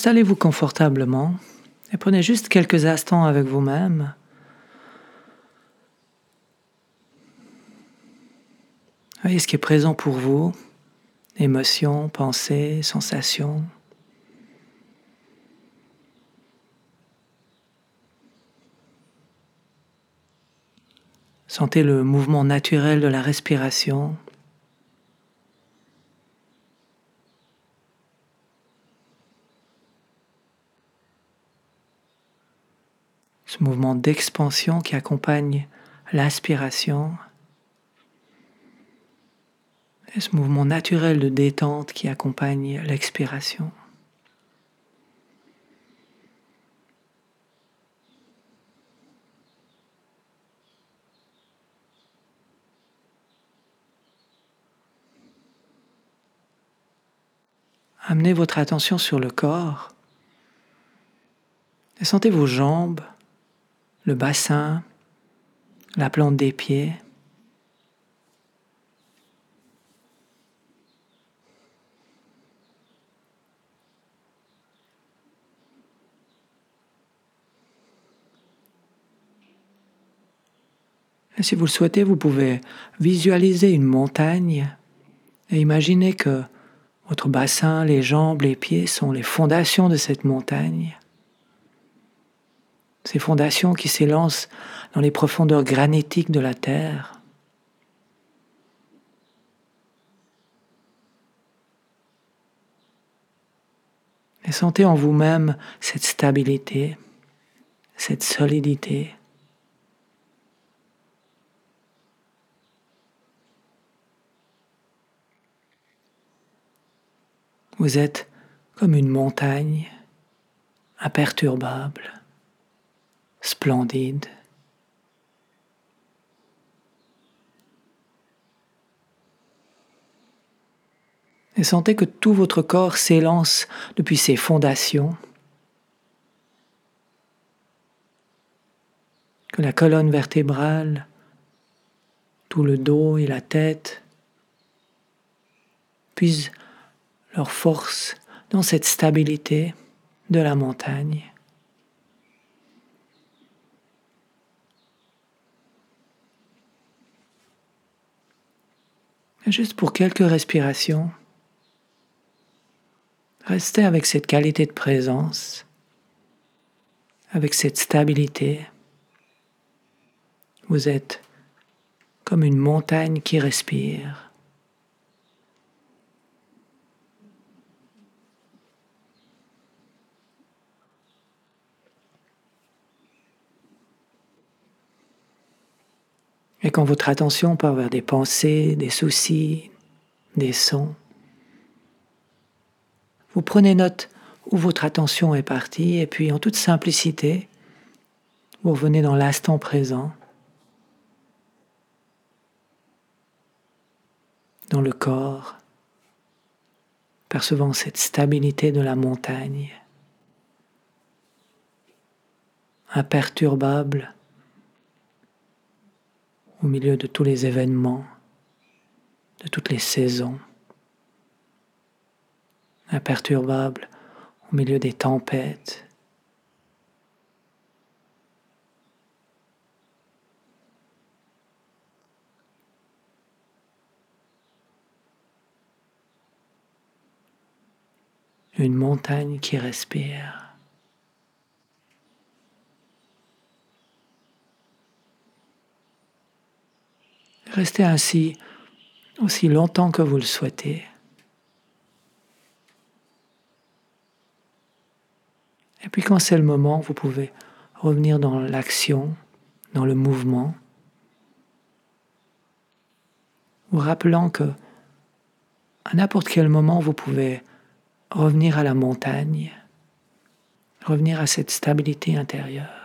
installez-vous confortablement et prenez juste quelques instants avec vous-même. Voyez ce qui est présent pour vous, émotions, pensées, sensations. Sentez le mouvement naturel de la respiration. Ce mouvement d'expansion qui accompagne l'inspiration. Et ce mouvement naturel de détente qui accompagne l'expiration. Amenez votre attention sur le corps et sentez vos jambes, le bassin, la plante des pieds. Et si vous le souhaitez, vous pouvez visualiser une montagne et imaginer que votre bassin, les jambes, les pieds sont les fondations de cette montagne. Ces fondations qui s'élancent dans les profondeurs granitiques de la terre. Et sentez en vous-même cette stabilité, cette solidité. Vous êtes comme une montagne, imperturbable, splendide. Et sentez que tout votre corps s'élance depuis ses fondations, que la colonne vertébrale, tout le dos et la tête puisent leur force dans cette stabilité de la montagne. Et juste pour quelques respirations, restez avec cette qualité de présence, avec cette stabilité. Vous êtes comme une montagne qui respire. Et quand votre attention part vers des pensées, des soucis, des sons, vous prenez note où votre attention est partie et puis en toute simplicité, vous revenez dans l'instant présent, dans le corps, percevant cette stabilité de la montagne, imperturbable au milieu de tous les événements, de toutes les saisons, imperturbable au milieu des tempêtes. Une montagne qui respire. Restez ainsi aussi longtemps que vous le souhaitez. Et puis quand c'est le moment, vous pouvez revenir dans l'action, dans le mouvement, vous rappelant que à n'importe quel moment, vous pouvez revenir à la montagne, revenir à cette stabilité intérieure.